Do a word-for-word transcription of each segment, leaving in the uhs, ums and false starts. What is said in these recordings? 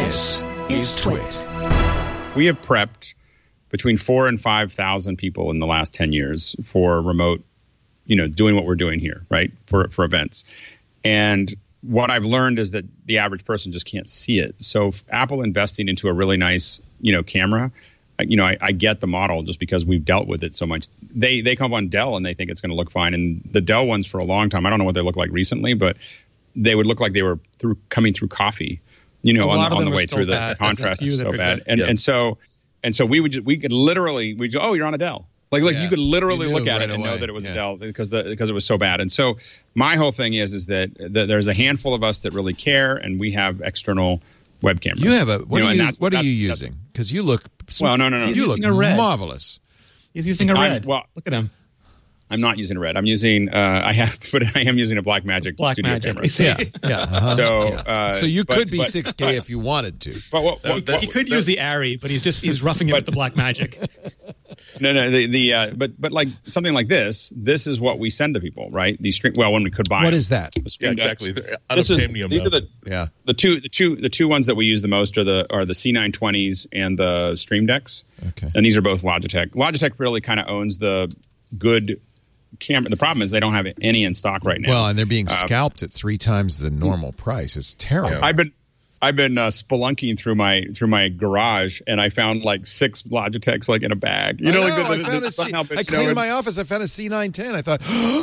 This is Twit. We have prepped between four and five thousand people in the last ten years for remote, you know, doing what we're doing here, right? For for events. And what I've learned is that the average person just can't see it. So Apple investing into a really nice, you know, camera, you know, I, I get the model just because we've dealt with it so much. They they come on Dell and they think it's going to look fine. And the Dell ones for a long time, I don't know what they look like recently, but they would look like they were through coming through coffee, you know, on, on the way through. The, the contrast is so bad. And yeah. and so and so we would just, we could literally we oh, you're on a Dell. Like, like yeah. you could literally you look at right it and away. know that it was yeah. a Dell because the because it was so bad. And so my whole thing is is that, that there's a handful of us that really care, and we have external web cameras. You have a what you know, are you that's, what are you using? Because you look well, no, no, no. You look a red. marvelous. He's using a red. I'm, well, look at him. I'm not using a red. I'm using uh, I have, but I am using a Blackmagic Black studio Magic. camera. Yeah, yeah. Uh-huh. So, yeah. Uh, so you but, could be but, six K but, if you wanted to. But what, what, what, he could the, use the Arri, but he's just he's roughing it but, with the Blackmagic. No, no. The the uh, but but like something like this. This is what we send to people, right? These stream. Well, when we could buy. What them. is that? Yeah, exactly. This is, these are the yeah. the two the two the two ones that we use the most are the are the C nine twenties and the Stream Decks. Okay. And these are both Logitech. Logitech really kind of owns the good camera. The problem is they don't have any in stock right now. Well, and they're being uh, scalped at three times the normal price. It's terrible. Yeah. I've been I've been uh, spelunking through my through my garage, and I found like six Logitechs like in a bag. You I know, know, like the, I the, found the, a C- help it, I you know, cleaned and, my office. I found a C nine ten. I thought,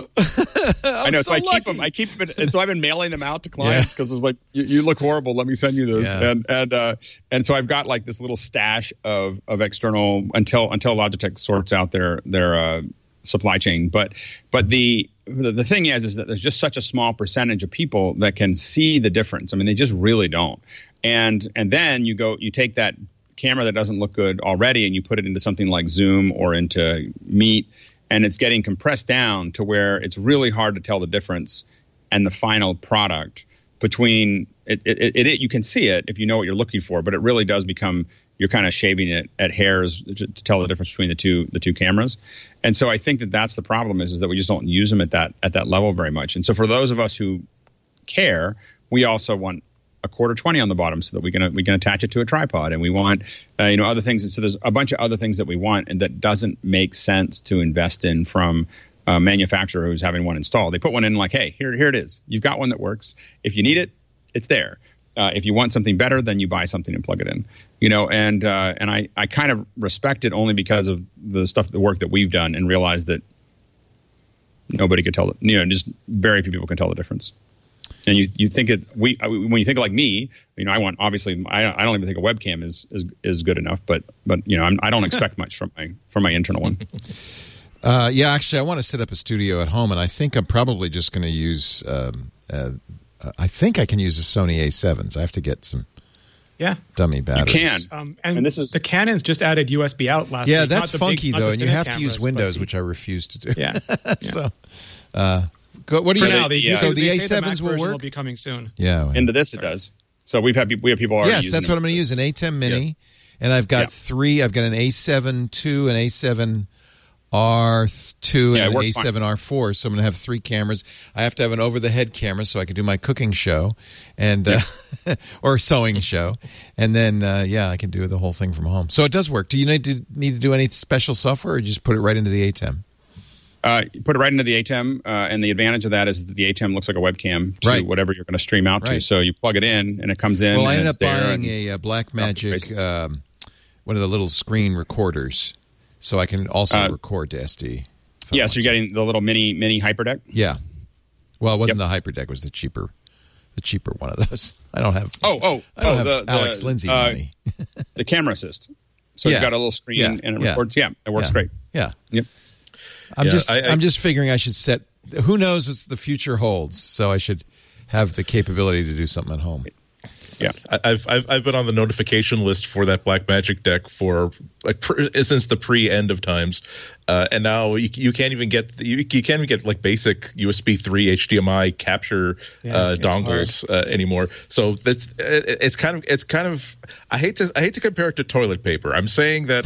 I know. So, so I keep them. I keep them, and so I've been mailing them out to clients because yeah. it's like, you, you look horrible. Let me send you this, yeah. and and uh, and so I've got like this little stash of of external until until Logitech sorts out their their uh, supply chain. But but the The, the thing is, is that there's just such a small percentage of people that can see the difference. I mean, they just really don't. And and then you go, you take that camera that doesn't look good already, and you put it into something like Zoom or into Meet, and it's getting compressed down to where it's really hard to tell the difference and the final product between it. It, it, it you can see it if you know what you're looking for, but it really does become, you're kind of shaving it at hairs to, to tell the difference between the two the two cameras. And so I think that that's the problem is, is that we just don't use them at that at that level very much. And so for those of us who care, we also want a quarter twenty on the bottom so that we can we can attach it to a tripod, and we want uh, you know other things. And so there's a bunch of other things that we want, and that doesn't make sense to invest in from a manufacturer who's having one installed. They put one in like, hey, here here it is. You've got one that works. If you need it, it's there. Uh, if you want something better, then you buy something and plug it in, you know, and uh, and I, I kind of respect it only because of the stuff, the work that we've done, and realize that nobody could tell, the, you know, just very few people can tell the difference. And you, you think it, we, when you think like me, you know, I want, obviously, I, I don't even think a webcam is, is, is good enough, but, but, you know, I'm, I don't expect much from my, from my internal one. Uh, yeah, actually, I want to set up a studio at home, and I think I'm probably just going to use, um, uh, I think I can use the Sony A sevens. I have to get some yeah. dummy batteries. You can. Um, and, and this is the Canon's just added U S B out last yeah, week. that's funky, big, though, and you have cameras, to use Windows, the, which I refuse to do. Yeah. yeah. so, uh, go, what do For you now, they, yeah. So they, the they A sevens will work? will be coming soon. Yeah. Well, into this, it does. So we've had we have people already yes, using that's them. what I'm going to use, an A ten Mini, yeah. and I've got yeah. three. I've got an A seven two, an A seven R two, yeah, and an A fine. seven R four. So I'm going to have three cameras. I have to have an over-the-head camera so I can do my cooking show, and uh, or sewing show, and then uh, yeah, I can do the whole thing from home. So it does work. Do you need to need to do any special software, or you just put it right into the A ten? Uh, you put it right into the A T E M, uh, and the advantage of that is that the A T E M looks like a webcam to right. whatever you're going to stream out right. to. So you plug it in, and it comes in. Well, I and ended it's up there buying and a, a Blackmagic, um, one of the little screen recorders, so I can also uh, record to S D. Yeah, so you're getting the little mini mini hyperdeck. Yeah. Well, it wasn't Yep. the hyperdeck; it was the cheaper, the cheaper one of those. I don't have. Oh, oh, I don't oh, have the, Alex the, Lindsay uh, money. The camera assist. So Yeah. you've got a little screen Yeah. and it Yeah. records. Yeah, it works Yeah. great. Yeah. Yep. I'm Yeah, just I- I- I'm just figuring I should set. Who knows what the future holds? So I should have the capability to do something at home. Yeah. I- I've, I've I've been on the notification list for that Blackmagic deck for like pr- since the pre-end of times, Uh, and now you, you can't even get you, you can't even get like basic U S B three H D M I capture Yeah, uh, it's dongles uh, anymore. So that's it, it's kind of it's kind of I hate to I hate to compare it to toilet paper. I'm saying that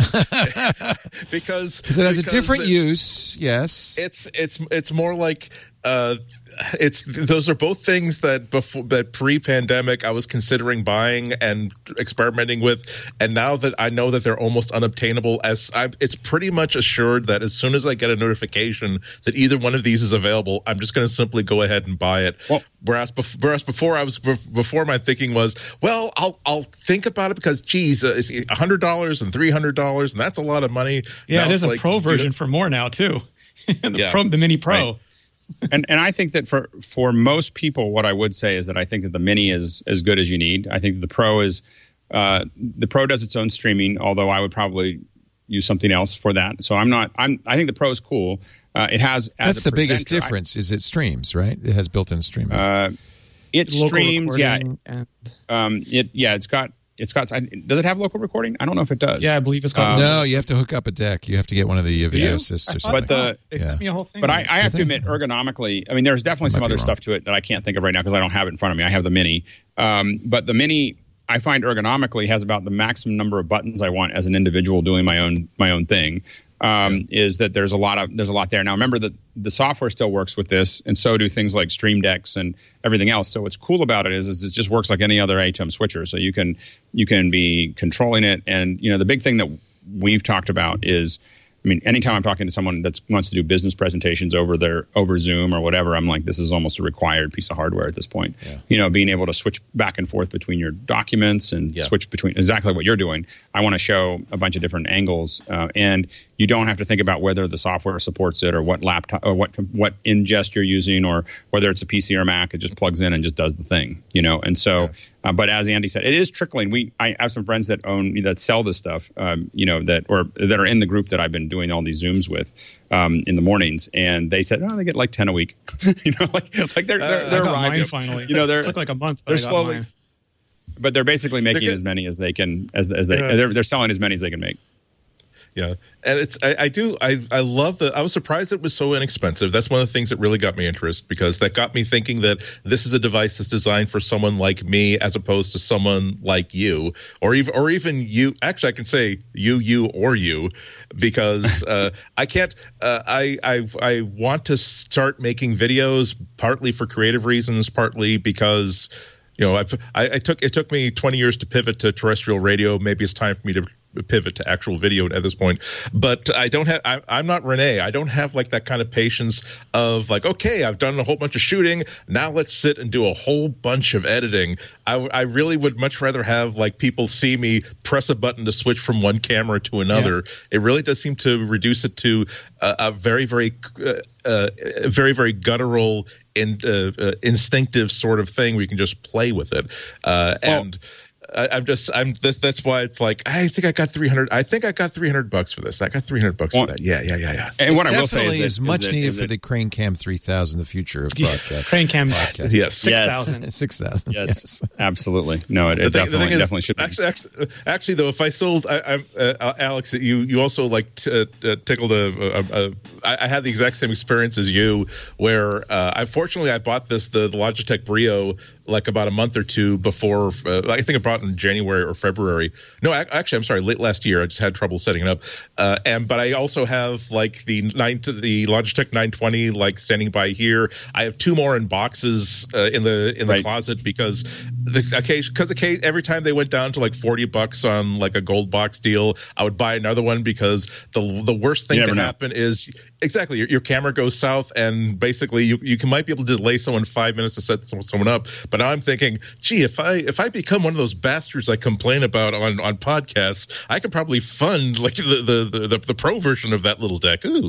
because Because it has a because different the- use, yes. It's it's it's more like uh, it's those are both things that before that pre-pandemic I was considering buying and experimenting with, and now that I know that they're almost unobtainable, as I, it's pretty much assured that as soon as I get a notification that either one of these is available, I'm just going to simply go ahead and buy it. Well, whereas, bef- whereas before I was before my thinking was, well, I'll I'll think about it because geez, uh, it's a hundred dollars and three hundred dollars, and that's a lot of money. Yeah, Now there's it's a like, pro you know- version for more now too. the Yeah. pro, the mini pro. Right. and and I think that for for most people, what I would say is that I think that the Mini is as good as you need. I think that the Pro is uh, the Pro does its own streaming, although I would probably use something else for that. So I'm not. I'm. I think the Pro is cool. Uh, it has as That's a the biggest presenter, I- difference is it streams, right? It has built-in streaming. Uh, it Local streams, yeah. recording and- Um, it yeah, it's got it's got. Does it have local recording? I don't know if it does. yeah, I believe it's got. Um, no, you have to hook up a deck. You have to get one of the uh, video you? assists or I something. thought- But the- they Yeah. sent me a whole thing. But on I, it. I have to Did they? admit, ergonomically, I mean, there's definitely some might be other wrong. stuff to it that I can't think of right now because I don't have it in front of me. I have the Mini. Um, but the Mini, I find ergonomically has about the maximum number of buttons I want as an individual doing my own my own thing. Um, is that there's a lot of there's a lot there. Now remember that the software still works with this, and so do things like Stream Decks and everything else. So what's cool about it is, is it just works like any other A T E M switcher. So you can you can be controlling it, and you know the big thing that we've talked about is, I mean, anytime I'm talking to someone that wants to do business presentations over their over Zoom or whatever, I'm like, this is almost a required piece of hardware at this point. Yeah. You know, being able to switch back and forth between your documents and Yeah. switch between exactly what you're doing. I want to show a bunch of different angles, uh, and you don't have to think about whether the software supports it or what laptop or what what ingest you're using or whether it's a P C or Mac. It just plugs in and just does the thing, you know. And so, Yeah. uh, but as Andy said, it is trickling. We I have some friends that own that sell this stuff, um, you know, that or that are in the group that I've been doing all these Zooms with um, in the mornings, and they said, oh, they get like ten a week, you know, like like they're they're, Uh, they're I got arriving. mine finally. You know, they're it took like a month. But they're I got slowly- mine. but they're basically making good. as many as they can as as they Yeah. they're they're selling as many as they can make. Yeah, and it's I, I do I I love the I was surprised it was so inexpensive. That's one of the things that really got me interested because that got me thinking that this is a device that's designed for someone like me as opposed to someone like you or even or even you. Actually, I can say you, you, or you because uh, I can't. Uh, I I I want to start making videos partly for creative reasons, partly because. You know, I've, I, I took it took me twenty years to pivot to terrestrial radio. Maybe it's time for me to pivot to actual video at this point. But I don't have. I, I'm not Renee. I don't have like that kind of patience of like, okay, I've done a whole bunch of shooting. Now let's sit and do a whole bunch of editing. I, I really would much rather have like people see me press a button to switch from one camera to another. Yeah. It really does seem to reduce it to a, a very, very, uh, uh, very, very guttural. In, uh, uh, instinctive sort of thing where you can just play with it, uh, well, and I, I'm just I'm this, that's why it's like I think I got three hundred. I think I got three hundred bucks for this. I got three hundred bucks well, for that. Yeah, yeah, yeah, yeah. And what it I will say is, definitely that, is much is that, needed is for that, the Crane Cam three thousand, the future of broadcast. Crane Cam podcast. Yes. six thousand. six thousand. Yes, Yes. absolutely. No, it, it The thing, the definitely thing is, definitely should be. actually, actually, actually, though, if I sold, I, I'm uh, Alex, you you also like t- uh, tickled a, a, a. I, I had the exact same experience as you, where uh, unfortunately I bought this the, the Logitech Brio like about a month or two before. Uh, I think I bought it in January or February. No, actually, I'm sorry, late last year. I just had trouble setting it up. Uh, and but I also have like the nine to the Logitech nine twenty like standing by here. I have two more in boxes uh, in the in the Right. closet because the occasion because occasion every time they went down to like forty bucks on like a gold box deal, I would buy another one because the the worst thing You to never know. happen is exactly your, your camera goes south and basically you you can might be able to delay someone five minutes to set someone up. But now I'm thinking, gee, if I if I become one of those bastards I complain about on, on podcasts, I can probably fund like the the, the the pro version of that little deck. Ooh,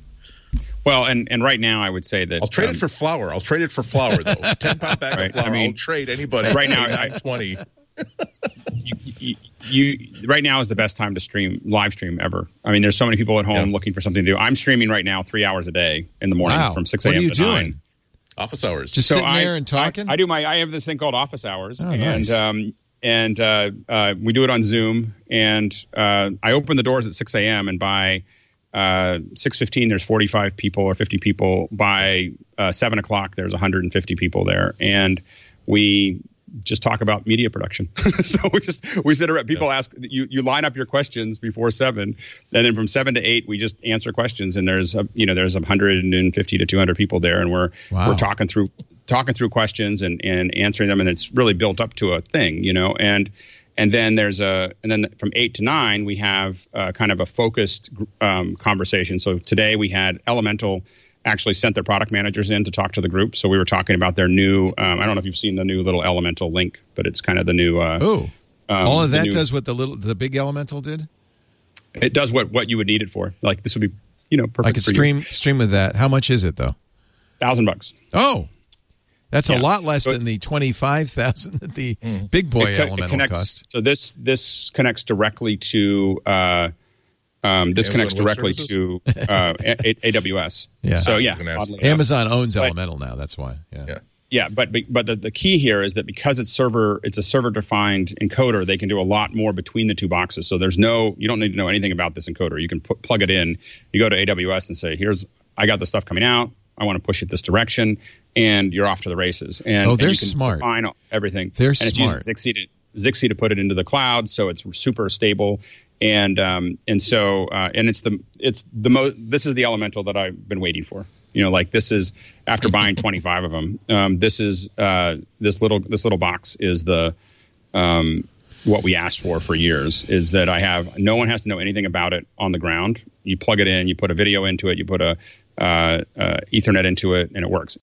Well, and and right now I would say that I'll trade um, it for flour. I'll trade it for flour though. Ten pound bag Right. of flour. I mean, I'll trade anybody right now, I- twenty. you, you, you right now is the best time to stream live stream ever. I mean, there's so many people at home Yeah. looking for something to do. I'm streaming right now three hours a day in the morning Wow. from six What a.m. are you to nine. doing? Office hours. Just So sitting I, there and talking? I, I do my. I have this thing called office hours, Oh, and nice. um, and uh, uh, we do it on Zoom. And uh, I open the doors at six a.m. and by uh, six fifteen, there's forty-five people or fifty people. By uh, seven o'clock, there's one hundred fifty people there. And we just talk about media production. So we just we sit around. People yeah. ask you. You line up your questions before seven, and then from seven to eight, we just answer questions. And there's a, you know there's one hundred fifty to two hundred people there, and we're wow. we're talking through talking through questions and and answering them, and it's really built up to a thing, you know. And and then there's a and then from eight to nine, we have uh, kind of a focused um, conversation. So today we had Elemental actually sent their product managers in to talk to the group. So we were talking about their new, um, I don't know if you've seen the new little Elemental link, but it's kind of the new. Uh, oh, um, all of that new, does what the little, the big Elemental did? It does what, what you would need it for. Like this would be, you know, perfect I could for stream, you. stream with that. How much is it though? Thousand bucks. Oh, that's yeah. a lot less so, than the twenty-five thousand that the mm. big boy it co- Elemental it connects, cost. So this, this connects directly to, uh, Um, this Amazon connects directly to uh, a- A W S. Yeah. So yeah, Amazon owns but, Elemental now. That's why. Yeah. Yeah. Yeah, but but the, the key here is that because it's server, it's a server defined encoder. They can do a lot more between the two boxes. So there's no, you don't need to know anything about this encoder. You can put, plug it in. You go to A W S and say, here's, I got the stuff coming out. I want to push it this direction, and you're off to the races. And oh, they're and you can smart. Define everything. They're and smart. It's using Zixi to, Zixi to put it into the cloud, so it's super stable. And um and so uh, and it's the it's the most this is the Elemental that I've been waiting for. You know, like this is after buying twenty-five of them. Um, this is uh, this little this little box is the um, what we asked for for years. Is that I have no one has to know anything about it on the ground. You plug it in, you put a video into it, you put a uh, uh, Ethernet into it, and it works.